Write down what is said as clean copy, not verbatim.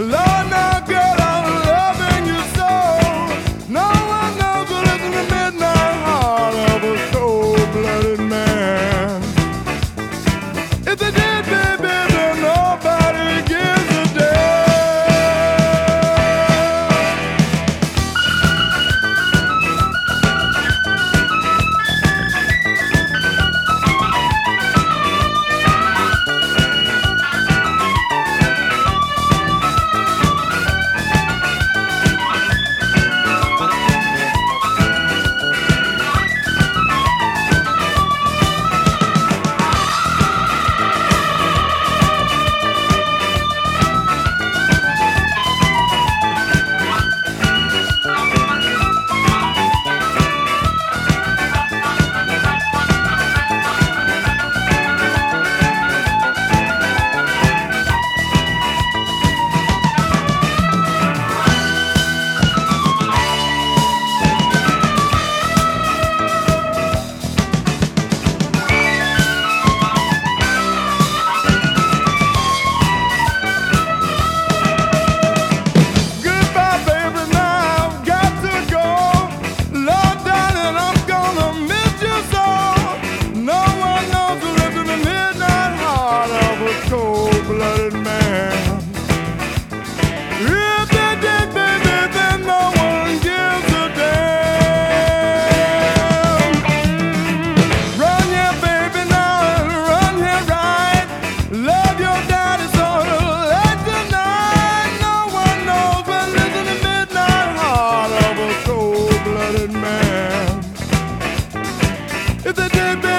Lord, now, girl, I'm loving you so. No one knows what is in the midnight heart of a cold-blooded man. If they did, baby, then nobody gives a damn. Cold-blooded man. If they did, baby, then no one gives a damn. Run here, baby, now, run here right. Love your daddy sort of late tonight. No one knows what lives in the midnight heart of a cold-blooded man. If they did, baby,